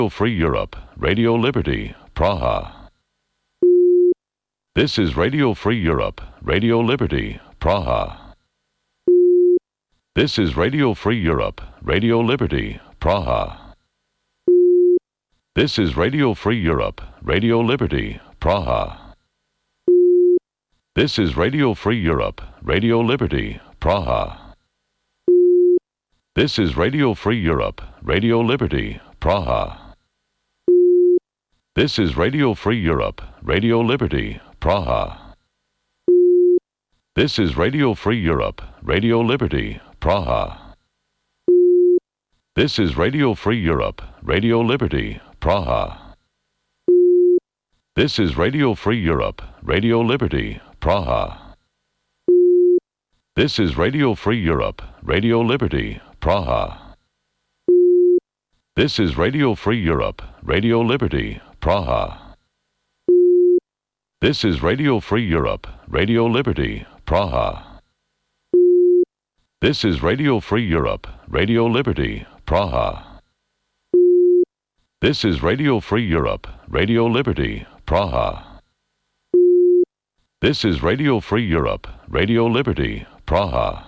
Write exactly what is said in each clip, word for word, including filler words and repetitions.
Free Europe, Radio Liberty, Praha. This is Radio Free Europe, Radio Liberty, Praha. This is Radio Free Europe, Radio Liberty, Praha. This is Radio Free Europe, Radio Liberty, Praha. This is Radio Free Europe, Radio Liberty, Praha. This is Radio Free Europe, Radio Liberty, Praha. This is Radio Free Europe, Radio Liberty, Praha. This is Radio Free Europe, Radio Liberty, Praha. This is Radio Free Europe, Radio Liberty, Praha. This is Radio Free Europe, Radio Liberty, Praha. This is Radio Free Europe, Radio Liberty, Praha. This is Radio Free Europe, Radio Liberty, Praha. This is Radio Free Europe, Radio Liberty, Praha. This is Radio Free Europe, Radio Liberty, Praha. This is Radio Free Europe, Radio Liberty, Praha. This is Radio Free Europe, Radio Liberty, Praha.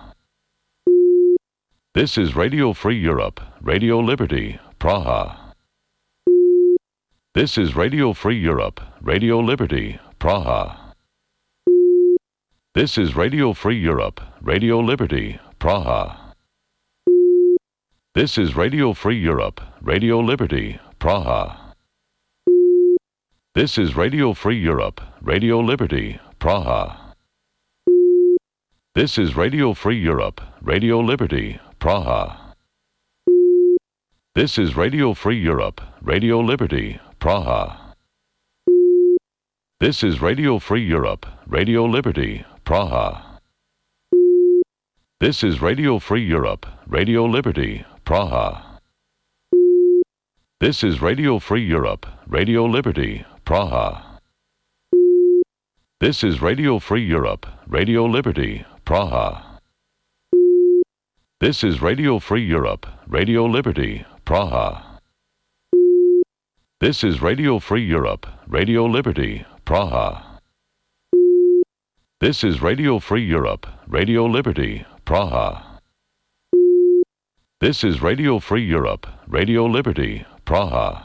This is Radio Free Europe, Radio Liberty, Praha. This is Radio Free Europe, Radio Liberty, Praha. This is Radio Free Europe, Radio Liberty, Praha. This is Radio Free Europe, Radio Liberty, Praha. This is Radio Free Europe, Radio Liberty, Praha. This is Radio Free Europe, Radio Liberty, Praha. This is Radio Free Europe, Radio Liberty, Praha. This is Radio Free Europe, Radio Liberty, Praha. This is Radio Free Europe, Radio Liberty, Praha. This is Radio Free Europe, Radio Liberty, Praha. This is Radio Free Europe, Radio Liberty, Praha. This is Radio Free Europe, Radio Liberty, Praha. This is Radio Free Europe, Radio Liberty, Praha. This is Radio Free Europe, Radio Liberty, Praha. This is Radio Free Europe, Radio Liberty, Praha.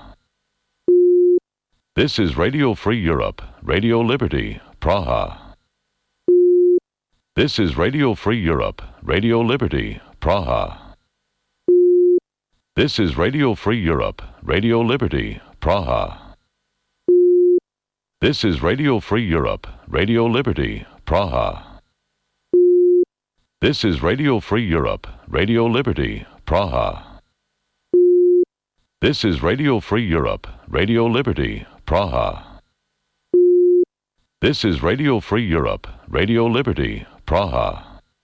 This is Radio Free Europe, Radio Liberty, Praha. This is Radio Free Europe, Radio Liberty, Praha. This is Radio Free Europe, Radio Liberty, Praha. This is Radio Free Europe, Radio Liberty, Praha. This is Radio Free Europe, Radio Liberty, Praha. This is Radio Free Europe, Radio Liberty, Praha. This is Radio Free Europe, Radio Liberty, Praha.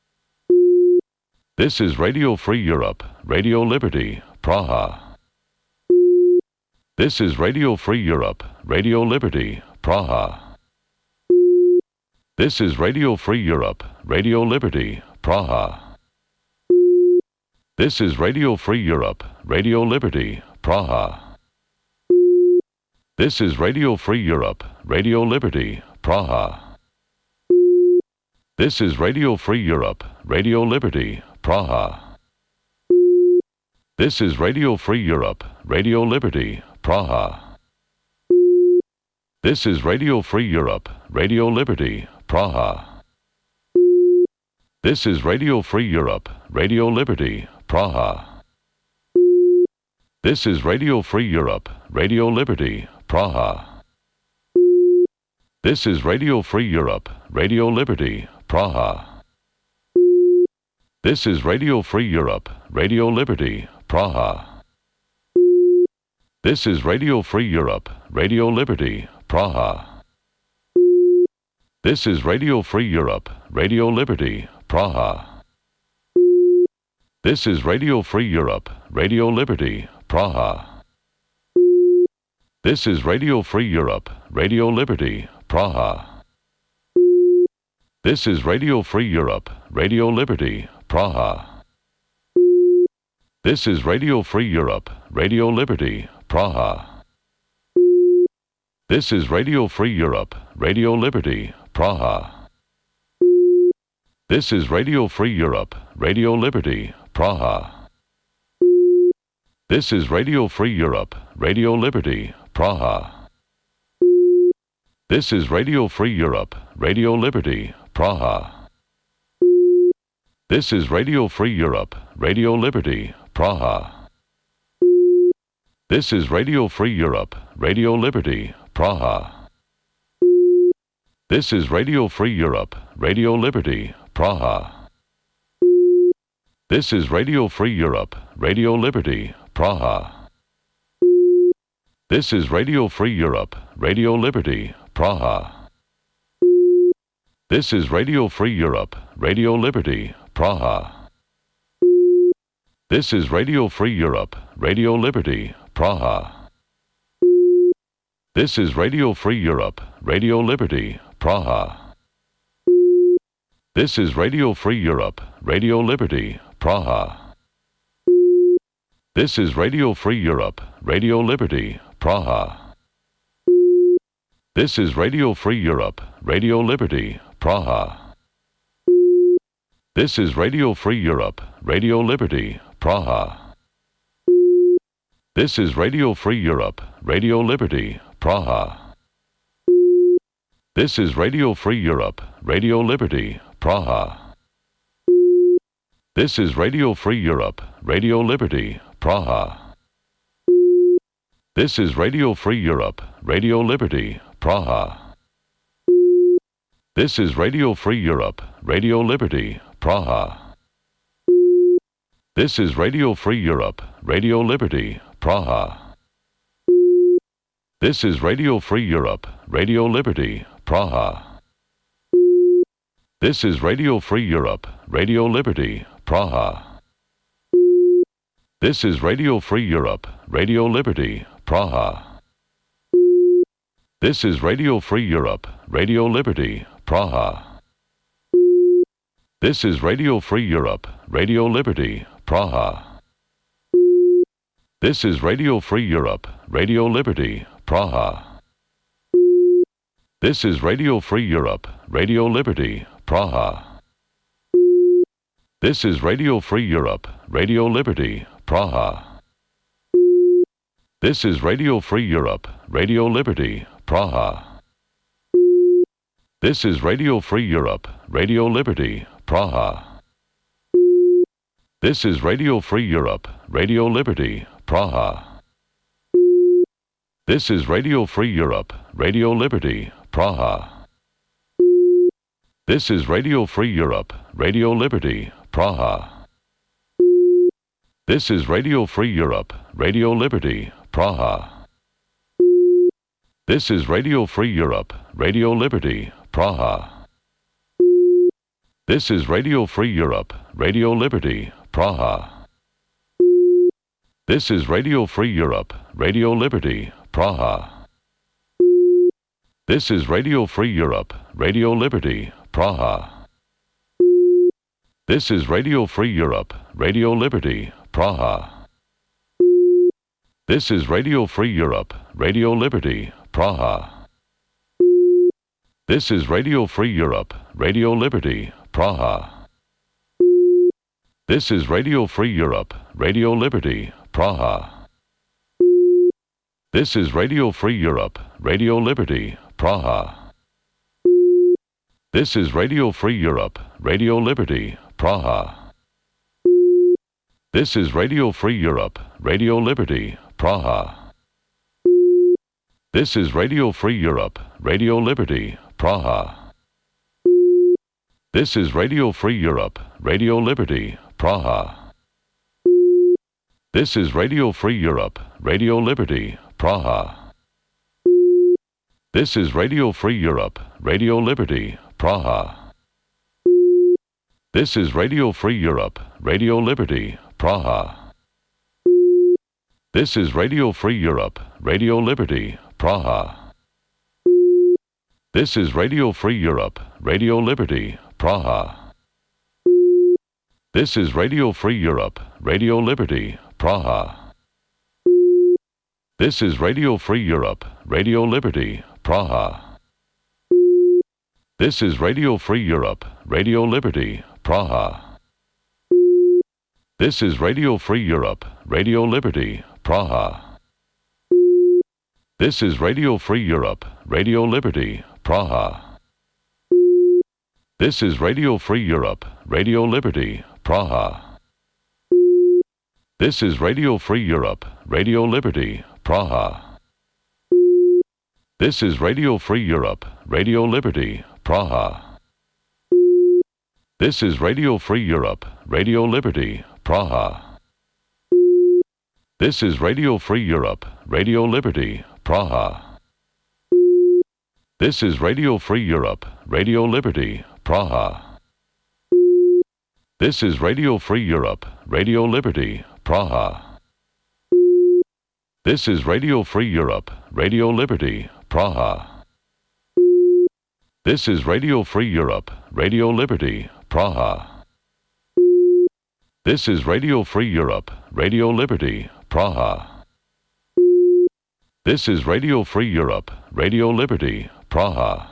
This is Radio Free Europe, Radio Liberty, Praha. This is Radio Free Europe, Radio Liberty, Praha. This is Radio Free Europe, Radio Liberty, Praha. This is Radio Free Europe, Radio Liberty, Praha. This is Radio Free Europe, Radio Liberty, Praha. This is Radio Free Europe, Radio Liberty, Praha. This is Radio Free Europe, Radio Liberty, Praha. This is Radio Free Europe, Radio Liberty, Praha. This is Radio Free Europe, Radio Liberty, Praha. This is Radio Free Europe, Radio Liberty, Praha. This is Radio Free Europe, Radio Liberty, Praha. This is Radio Free Europe, Radio Liberty, Praha. This is Radio Free Europe, Radio Liberty, Praha. This is Radio Free Europe, Radio Liberty, Praha. This is Radio Free Europe, Radio Liberty, Praha. This is Radio Free Europe, Radio Liberty, Praha. This is Radio Free Europe, Radio Liberty, Praha. This is Radio Free Europe, Radio Liberty, Praha. Praha. This is Radio Free Europe, Radio Liberty, Praha. This is Radio Free Europe, Radio Liberty, Praha. This is Radio Free Europe, Radio Liberty, Praha. This is Radio Free Europe, Radio Liberty, Praha. This is Radio Free Europe, Radio Liberty, Praha. This is Radio Free Europe, Radio Liberty, Praha. This is Radio Free Europe, Radio Liberty, Praha. This is Radio Free Europe, Radio Liberty, Praha. This is Radio Free Europe, Radio Liberty, Praha. This is Radio Free Europe, Radio Liberty, Praha. This is Radio Free Europe, Radio Liberty, Praha. This is Radio Free Europe, Radio Liberty, Praha. This is Radio Free Europe, Radio Liberty, Praha. This is Radio Free Europe, Radio Liberty, Praha. This is Radio Free Europe, Radio Liberty, Praha. This is Radio Free Europe, Radio Liberty, Praha. This is Radio Free Europe, Radio Liberty, Praha. This is Radio Free Europe, Radio Liberty, Praha. This is Radio Free Europe, Radio Liberty, Praha. This is Radio Free Europe, Radio Liberty, Praha. This is Radio Free Europe, Radio Liberty, Praha. This is Radio Free Europe, Radio Liberty, Praha. This is Radio Free Europe, Radio Liberty, Praha. This is Radio Free Europe, Radio Liberty, Praha. This is Radio Free Europe, Radio Liberty, Praha. This is Radio Free Europe, Radio Liberty, Praha. This is Radio Free Europe, Radio Liberty, Praha. This is Radio Free Europe, Radio Liberty, Praha. This is Radio Free Europe, Radio Liberty, Praha. This is Radio Free Europe, Radio Liberty, Praha. This is Radio Free Europe, Radio Liberty, Praha. This is Radio Free Europe, Radio Liberty, Praha. This is Radio Free Europe, Radio Liberty, Praha. This is Radio Free Europe, Radio Liberty, Praha. This is Radio Free Europe, Radio Liberty, Praha. This is Radio Free Europe, Radio Liberty, Praha. This is Radio Free Europe, Radio Liberty, Praha. This is Radio Free Europe, Radio Liberty, Praha. This is Radio Free Europe, Radio Liberty, Praha. This is Radio Free Europe, Radio Liberty, Praha. This is Radio Free Europe, Radio Liberty, Praha. This is Radio Free Europe, Radio Liberty, Praha. This is Radio Free Europe, Radio Liberty, Praha. This is Radio Free Europe, Radio Liberty, Praha. This is Radio Free Europe, Radio Liberty, Praha. This is Radio Free Europe, Radio Liberty, Praha. This is Radio Free Europe, Radio Liberty, Praha. This is Radio Free Europe, Radio Liberty, Praha. This is Radio Free Europe, Radio Liberty, Praha. This is Radio Free Europe, Radio Liberty, Praha. This is Radio Free Europe, Radio Liberty, Praha. This is Radio Free Europe, Radio Liberty, Praha. This is Radio Free Europe, Radio Liberty, Praha. This is Radio Free Europe, Radio Liberty, Praha. This is Radio Free Europe, Radio Liberty, Praha. This is Radio Free Europe, Radio Liberty, Praha. This is Radio Free Europe, Radio Liberty, Praha. This is Radio Free Europe, Radio Liberty, Praha. This is Radio Free Europe, Radio Liberty, Praha. This is Radio Free Europe, Radio Liberty, Praha. This is Radio Free Europe, Radio Liberty, Praha. This is Radio Free Europe, Radio Liberty, Praha. This is Radio Free Europe, Radio Liberty, Praha. This is Radio Free Europe, Radio Liberty, Praha. This is Radio Free Europe, Radio Liberty, Praha. This is Radio Free Europe, Radio Liberty, Praha. This is Radio Free Europe, Radio Liberty, Praha. This is Radio Free Europe, Radio Liberty, Praha. This is Radio Free Europe, Radio Liberty, Praha. This is Radio Free Europe, Radio Liberty, Praha.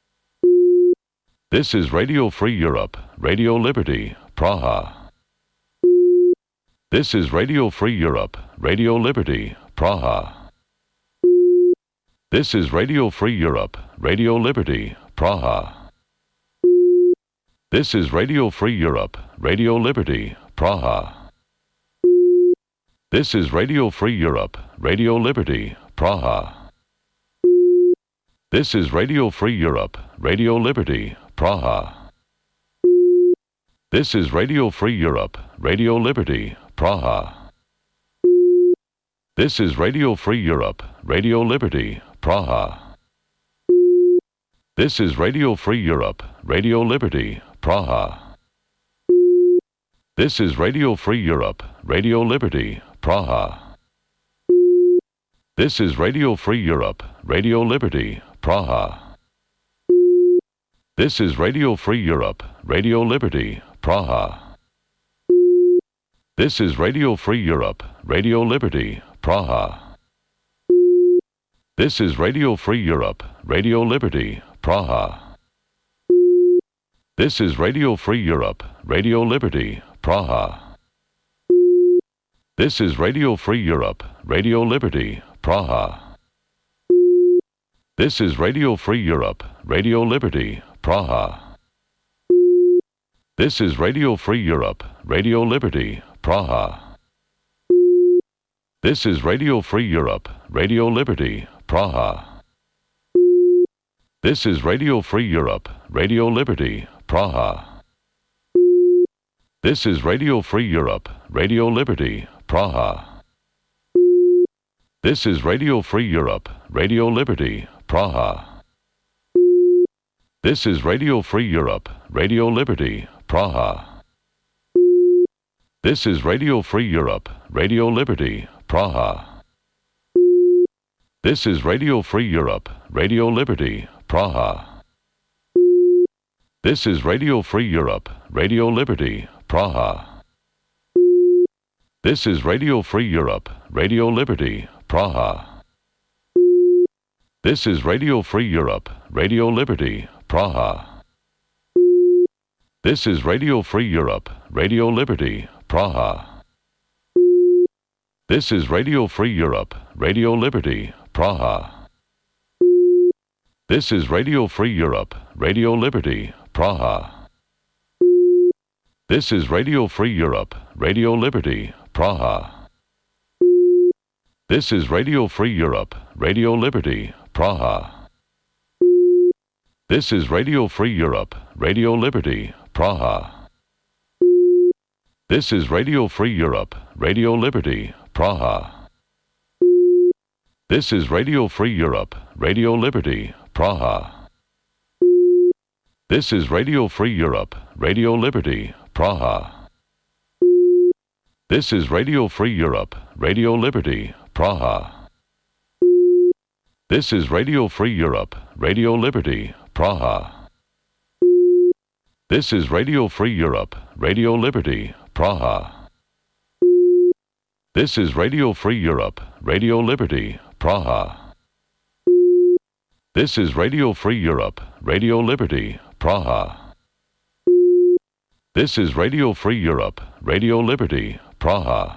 This is Radio Free Europe, Radio Liberty, Praha. This is Radio Free Europe, Radio Liberty, Praha. This is Radio Free Europe, Radio Liberty, Praha. This is Radio Free Europe, Radio Liberty, Praha. This is Radio Free Europe, Radio Liberty, Praha. This is Radio Free Europe, Radio Liberty, Praha. This is Radio Free Europe, Radio Liberty, Praha. This is Radio Free Europe, Radio Liberty, Praha. This is Radio Free Europe, Radio Liberty, Praha. This is Radio Free Europe, Radio Liberty, Praha. This is Radio Free Europe, Radio Liberty, Praha. This is Radio Free Europe, Radio Liberty, Praha. This is Radio Free Europe, Radio Liberty, Praha. This is Radio Free Europe, Radio Liberty, Praha. This is Radio Free Europe, Radio Liberty, Praha. This is Radio Free Europe, Radio Liberty, Praha. This is Radio Free Europe, Radio Liberty, Praha. This is Radio Free Europe, Radio Liberty, Praha. This is Radio Free Europe, Radio Liberty, Praha. This is Radio Free Europe, Radio Liberty, Praha. This is Radio Free Europe, Radio Liberty, Praha. This is Radio Free Europe, Radio Liberty, Praha. This is Radio Free Europe, Radio Liberty, Praha. This is Radio Free Europe, Radio Liberty, Praha. This is Radio Free Europe, Radio Liberty, Praha. This is Radio Free Europe, Radio Liberty, Praha. This is Radio Free Europe, Radio Liberty, Praha. This is Radio Free Europe, Radio Liberty, Praha. This is Radio Free Europe, Radio Liberty, Praha. This is Radio Free Europe, Radio Liberty, Praha. This is Radio Free Europe, Radio Liberty, Praha. This is Radio Free Europe, Radio Liberty, Praha. This is Radio Free Europe, Radio Liberty, Praha. This is Radio Free Europe, Radio Liberty, Praha. This is Radio Free Europe, Radio Liberty, Praha. This is Radio Free Europe, Radio Liberty, Praha. This is Radio Free Europe, Radio Liberty, Praha. This is Radio Free Europe, Radio Liberty, Praha. This is Radio Free Europe, Radio Liberty, Praha. This is Radio Free Europe, Radio Liberty, Praha. This is Radio Free Europe, Radio Liberty, Praha. This is Radio Free Europe, Radio Liberty, Praha. This is Radio Free Europe, Radio Liberty, Praha.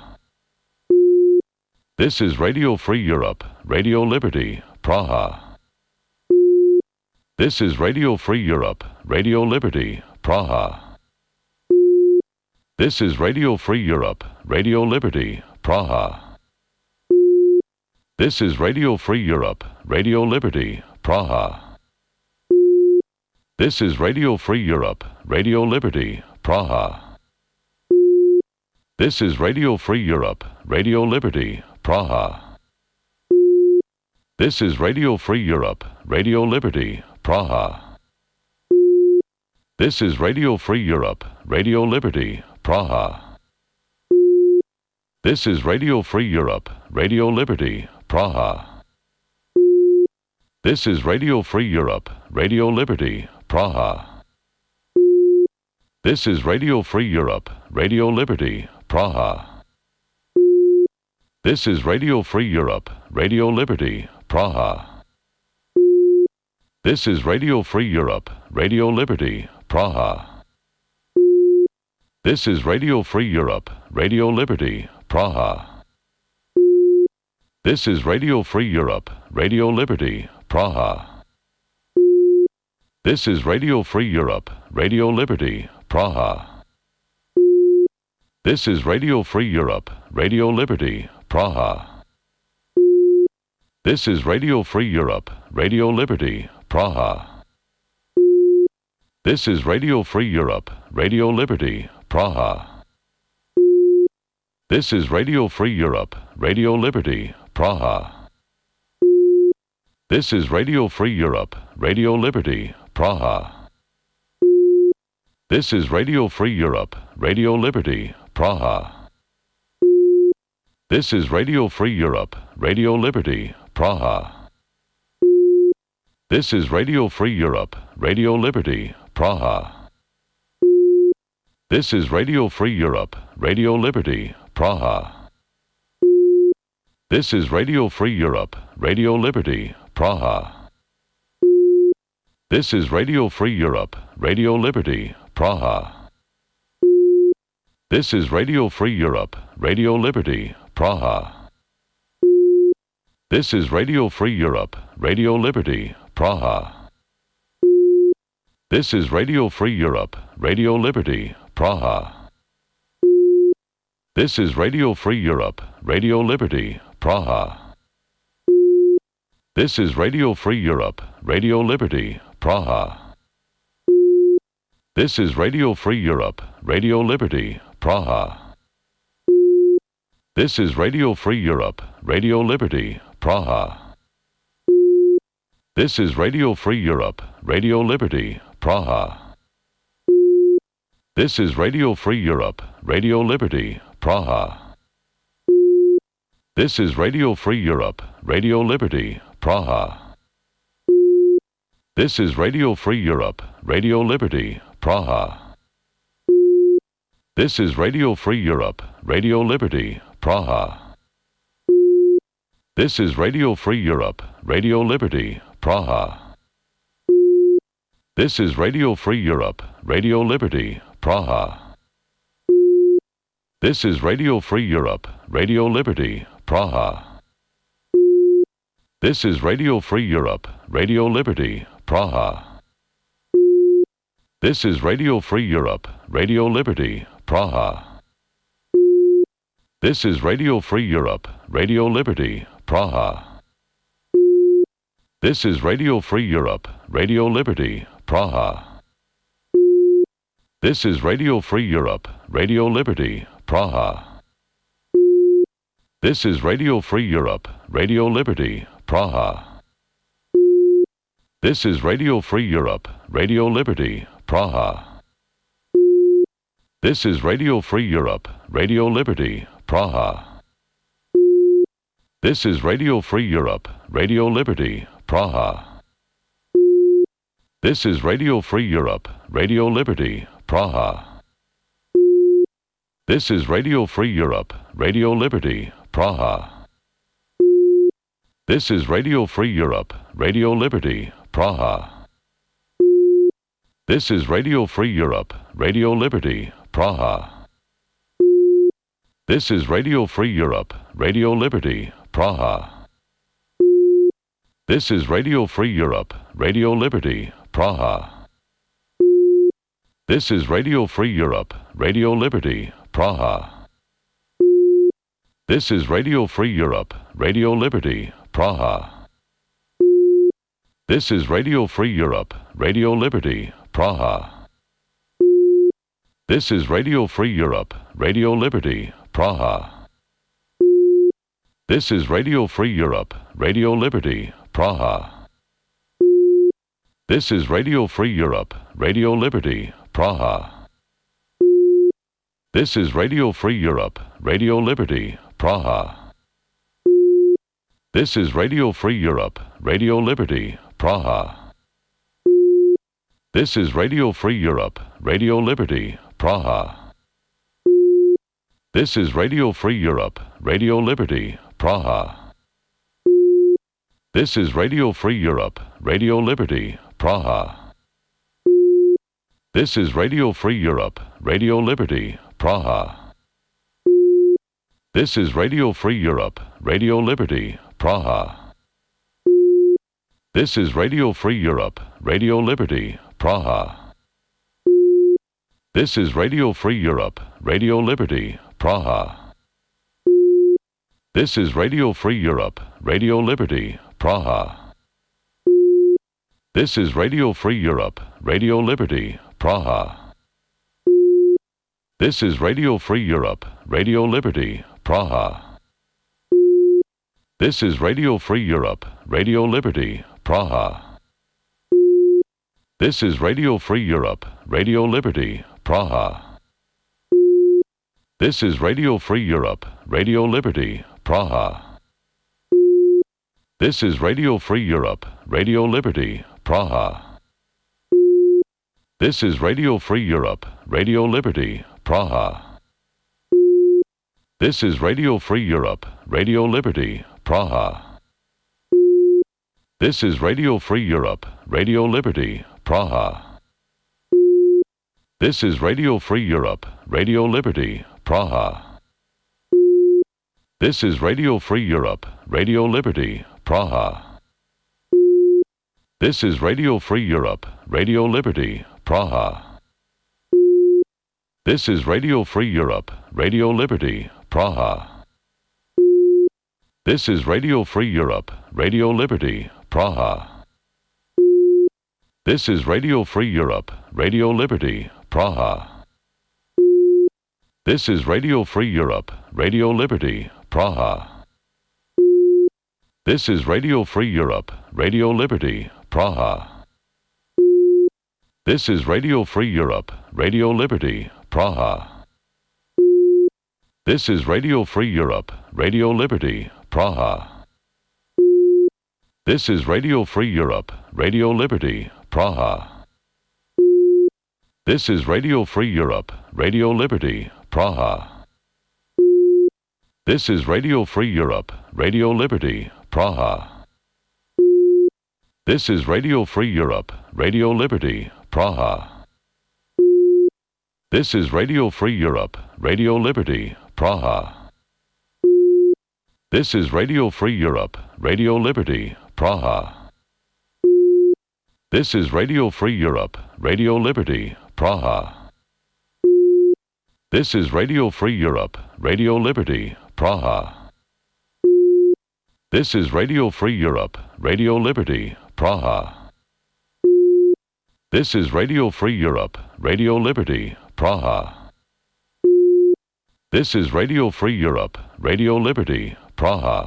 This is Radio Free Europe, Radio Liberty, Praha. This is Radio Free Europe, Radio Liberty, Praha. This is Radio Free Europe, Radio Liberty, Praha. This is Radio Free Europe, Radio Liberty, Praha. This is Radio Free Europe, Radio Liberty, Praha. This is Radio Free Europe, Radio Liberty, Praha. This is Radio Free Europe, Radio Liberty, Praha. This is Radio Free Europe, Radio Liberty, Praha. This is Radio Free Europe, Radio Liberty, Praha. This is Radio Free Europe, Radio Liberty, Praha. This is Radio Free Europe, Radio Liberty, Praha. This is Radio Free Europe, Radio Liberty, Praha. This is Radio Free Europe, Radio Liberty, Praha. This is Radio Free Europe, Radio Liberty, Praha. This is Radio Free Europe, Radio Liberty, Praha. This is Radio Free Europe, Radio Liberty, Praha. This is Radio Free Europe, Radio Liberty, Praha. This is Radio Free Europe, Radio Liberty, Praha. This is Radio Free Europe, Radio Liberty, Praha. This is Radio Free Europe, Radio Liberty, Praha. This is Radio Free Europe, Radio Liberty, Praha. This is Radio Free Europe, Radio Liberty, Praha. This is Radio Free Europe, Radio Liberty, Praha. This is Radio Free Europe, Radio Liberty, Praha. This is Radio Free Europe, Radio Liberty, Praha. This is Radio Free Europe, Radio Liberty, Praha. This is Radio Free Europe, Radio Liberty, Praha. This is Radio Free Europe, Radio Liberty, Praha. This is Radio Free Europe, Radio Liberty, Praha. This is Radio Free Europe, Radio Liberty, Praha. This is Radio Free Europe, Radio Liberty, Praha. This is Radio Free Europe, Radio Liberty, Praha. This is Radio Free Europe, Radio Liberty, Praha. This is Radio Free Europe, Radio Liberty, Praha. This is Radio Free Europe, Radio Liberty, Praha. This is Radio Free Europe, Radio Liberty, Praha. This is Radio Free Europe, Radio Liberty, Praha. This is Radio Free Europe, Radio Liberty, Praha. This is Radio Free Europe, Radio Liberty, Praha. This is Radio Free Europe, Radio Liberty, Praha. This is Radio Free Europe, Radio Liberty, Praha. This is Radio Free Europe, Radio Liberty, Praha. This is Radio Free Europe, Radio Liberty, Praha. This is Radio Free Europe, Radio Liberty, Praha. This is Radio Free Europe, Radio Liberty, Praha. This is Radio Free Europe, Radio Liberty, Praha. This is Radio Free Europe, Radio Liberty, Praha. This is Radio Free Europe, Radio Liberty, Praha. This is Radio Free Europe, Radio Liberty, Praha. This is Radio Free Europe, Radio Liberty, Praha. This is Radio Free Europe, Radio Liberty, Praha. This is Radio Free Europe, Radio Liberty, Praha. This is Radio Free Europe, Radio Liberty, Praha. This is Radio Free Europe, Radio Liberty, Praha. This is Radio Free Europe, Radio Liberty, Praha. This is Radio Free Europe, Radio Liberty, Praha. This is Radio Free Europe, Radio Liberty, Praha. This is Radio Free Europe, Radio Liberty, Praha. This is Radio Free Europe, Radio Liberty, Praha. This is Radio Free Europe, Radio Liberty, Praha. This is Radio Free Europe, Radio Liberty, Praha. This is Radio Free Europe, Radio Liberty, Praha. This is Radio Free Europe, Radio Liberty, Praha. This is Radio Free Europe, Radio Liberty, Praha. This is Radio Free Europe, Radio Liberty, Praha. This is Radio Free Europe, Radio Liberty, Praha. This is Radio Free Europe, Radio Liberty, Praha. This is Radio Free Europe, Radio Liberty, Praha. This is Radio Free Europe, Radio Liberty, Praha. This is Radio Free Europe, Radio Liberty, Praha. This is Radio Free Europe, Radio Liberty, Praha. This is Radio Free Europe, Radio Liberty, Praha. This is Radio Free Europe, Radio Liberty, Praha. This is Radio Free Europe, Radio Liberty, Praha. This is Radio Free Europe, Radio Liberty, Praha. This is Radio Free Europe, Radio Liberty, Praha. This is Radio Free Europe, Radio Liberty, Praha. This is Radio Free Europe, Radio Liberty, Praha. This is Radio Free Europe, Radio Liberty, Praha. This is Radio Free Europe, Radio Liberty, Praha. This is Radio Free Europe, Radio Liberty, Praha. This is Radio Free Europe, Radio Liberty, Praha. This is Radio Free Europe, Radio Liberty, Praha. This is Radio Free Europe, Radio Liberty, Praha. This is Radio Free Europe, Radio Liberty, Praha. This is Radio Free Europe, Radio Liberty, Praha. This is Radio Free Europe, Radio Liberty, Praha. This is Radio Free Europe, Radio Liberty, Praha. This is Radio Free Europe, Radio Liberty, Praha. This is Radio Free Europe, Radio Liberty, Praha. This is Radio Free Europe, Radio Liberty, Praha. This is Radio Free Europe, Radio Liberty, Praha. This is Radio Free Europe, Radio Liberty, Praha. This is Radio Free Europe, Radio Liberty, Praha. This is Radio Free Europe, Radio Liberty, Praha. This is Radio Free Europe, Radio Liberty, Praha. This is Radio Free Europe, Radio Liberty, Praha. This is Radio Free Europe, Radio Liberty, Praha. This is Radio Free Europe, Radio Liberty, Praha. This is Radio Free Europe, Radio Liberty, Praha. This is Radio Free Europe, Radio Liberty, Praha. This is Radio Free Europe, Radio Liberty, Praha. This is Radio Free Europe, Radio Liberty, Praha.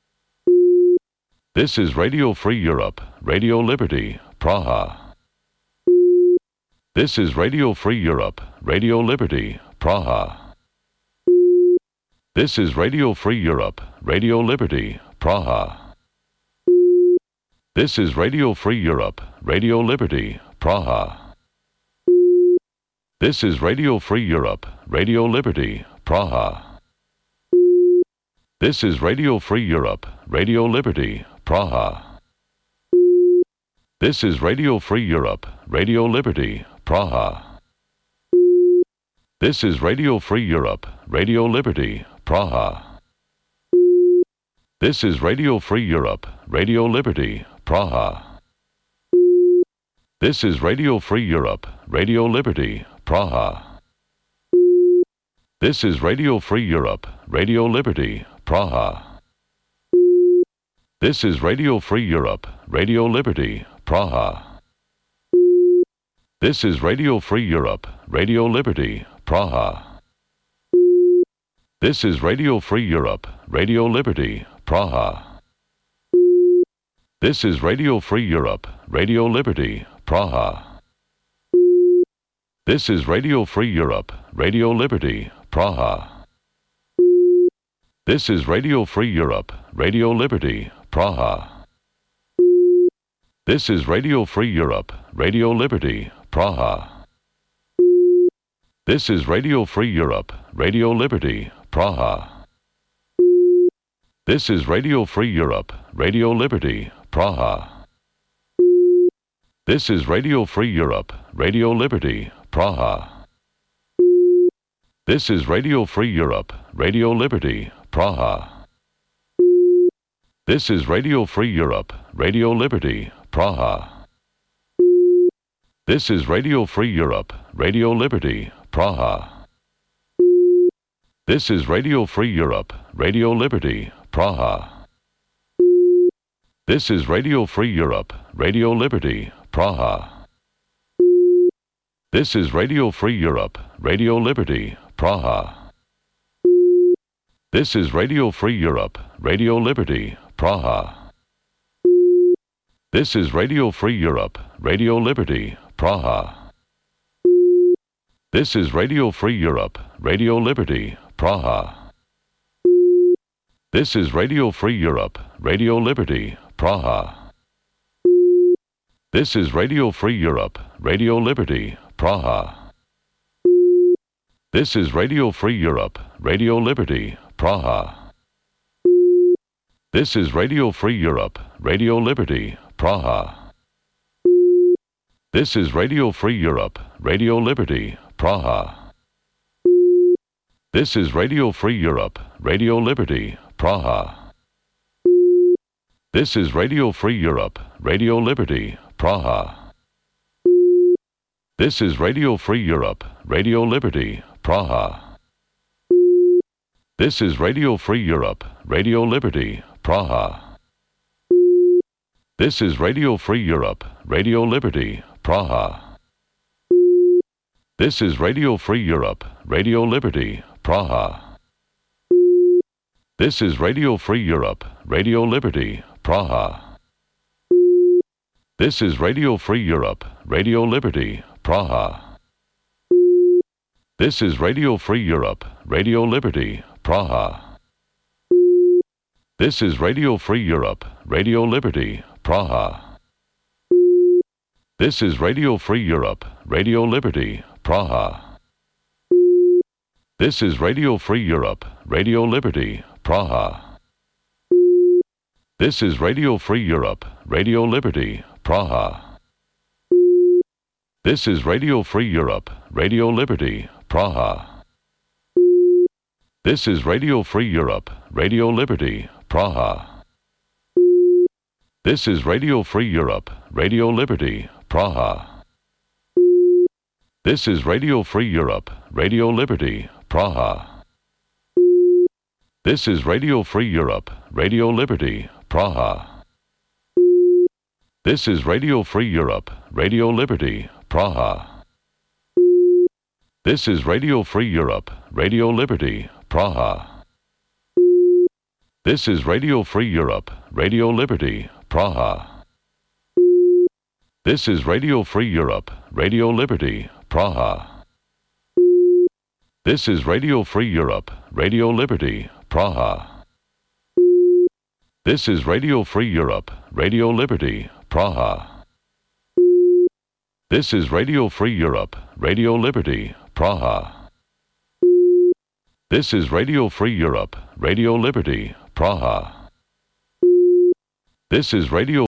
This is Radio Free Europe, Radio Liberty, Praha. This is Radio Free Europe, Radio Liberty, Praha. This is Radio Free Europe, Radio Liberty, Praha. This is Radio Free Europe, Radio Liberty, Praha. This is Radio Free Europe, Radio Liberty, Praha. This is Radio Free Europe, Radio Liberty, Praha. This is Radio Free Europe, Radio Liberty, Praha. This is Radio Free Europe, Radio Liberty, Praha. This is Radio Free Europe, Radio Liberty, Praha. This is Radio Free Europe, Radio Liberty, Praha. This is Radio Free Europe, Radio Liberty, Praha. This is Radio Free Europe, Radio Liberty, Praha. This is Radio Free Europe, Radio Liberty, Praha. This is Radio Free Europe, Radio Liberty, Praha. This is Radio Free Europe, Radio Liberty, Praha. This is Radio Free Europe, Radio Liberty, Praha. This is Radio Free Europe, Radio Liberty, Praha. This is Radio Free Europe, Radio Liberty, Praha. This is Radio Free Europe, Radio Liberty, Praha. This is Radio Free Europe, Radio Liberty, Praha. This is Radio Free Europe, Radio Liberty, Praha. This is Radio Free Europe, Radio Liberty, Praha. This is Radio Free Europe, Radio Liberty, Praha. This is Radio Free Europe, Radio Liberty, Praha. This is Radio Free Europe, Radio Liberty, Praha. This is Radio Free Europe, Radio Liberty, Praha. This is Radio Free Europe, Radio Liberty, Praha. This is Radio Free Europe, Radio Liberty, Praha. This is Radio Free Europe, Radio Liberty, Praha. This is Radio Free Europe, Radio Liberty, Praha. This is Radio Free Europe, Radio Liberty, Praha. This is Radio Free Europe, Radio Liberty, Praha. This is Radio Free Europe, Radio Liberty, Praha. This is Radio Free Europe, Radio Liberty, Praha. This is Radio Free Europe, Radio Liberty, Praha. This is Radio Free Europe, Radio Liberty, Praha. This is Radio Free Europe, Radio Liberty, Praha. This is Radio Free Europe, Radio Liberty, Praha. This is Radio Free Europe, Radio Liberty, Praha. This is Radio Free Europe, Radio Liberty, Praha. This is Radio Free Europe, Radio Liberty, Praha. This is Radio Free Europe, Radio Liberty, Praha. This is Radio Free Europe, Radio Liberty, Praha. This is Radio Free Europe, Radio Liberty, Praha. This is Radio Free Europe, Radio Liberty, Praha. This is Radio Free Europe, Radio Liberty, Praha. This is Radio Free Europe, Radio Liberty, Praha. This is Radio Free Europe, Radio Liberty, Praha. This is Radio Free Europe, Radio Liberty, Praha. This is Radio Free Europe, Radio Liberty, Praha. This is Radio Free Europe, Radio Liberty, Praha. This is Radio Free Europe, Radio Liberty, Praha. This is Radio Free Europe, Radio Liberty, Praha. This is Radio Free Europe, Radio Liberty, Praha. This is Radio Free Europe, Radio Liberty, Praha. This is Radio Free Europe, Radio Liberty, Praha. This is Radio Free Europe, Radio Liberty, Praha. This is Radio Free Europe, Radio Liberty, Praha. This is Radio Free Europe, Radio Liberty, Praha. This is Radio Free Europe, Radio Liberty, Praha. This is Radio Free Europe, Radio Liberty, Praha. This is Radio